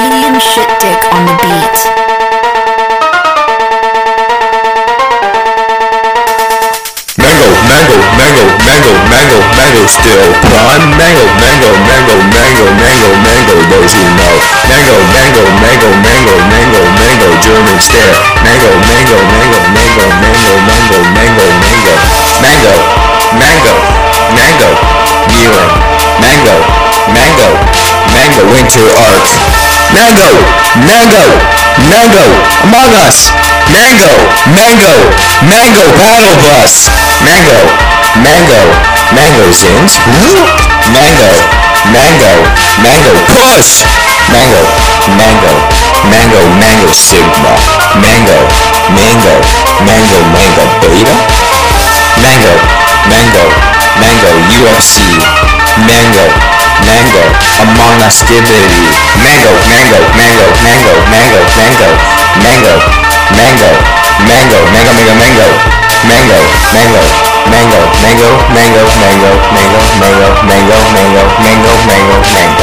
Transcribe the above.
comedian Shit Dick on the beat. Mango, mango, mango, mango, mango, mango still prime. Mango, mango, mango, mango, mango, mango, those who know. Mango, mango, mango, mango, mango, mango, German stare. Mango, mango, mango, mango, mango, mango, mango, mango. Mango, mango, mango, Milan. Mango, mango, mango, winter arc. Mango, mango, mango, Among Us. Mango, mango, mango, battle bus. Mango, mango, mango sings. Mango, mango, mango push. Mango, mango, mango, mango sigma. Mango, mango, mango, mango beta. Mango, mango, mango UFC. Mango, mango, Among Us activity. Mango, mango, mango, mango, mango, mango, mango, mango, mango, mango, mango, mango. Mango, mango, mango, mango, mango, mango, mango, mango, mango, mango, mango, mango, mango.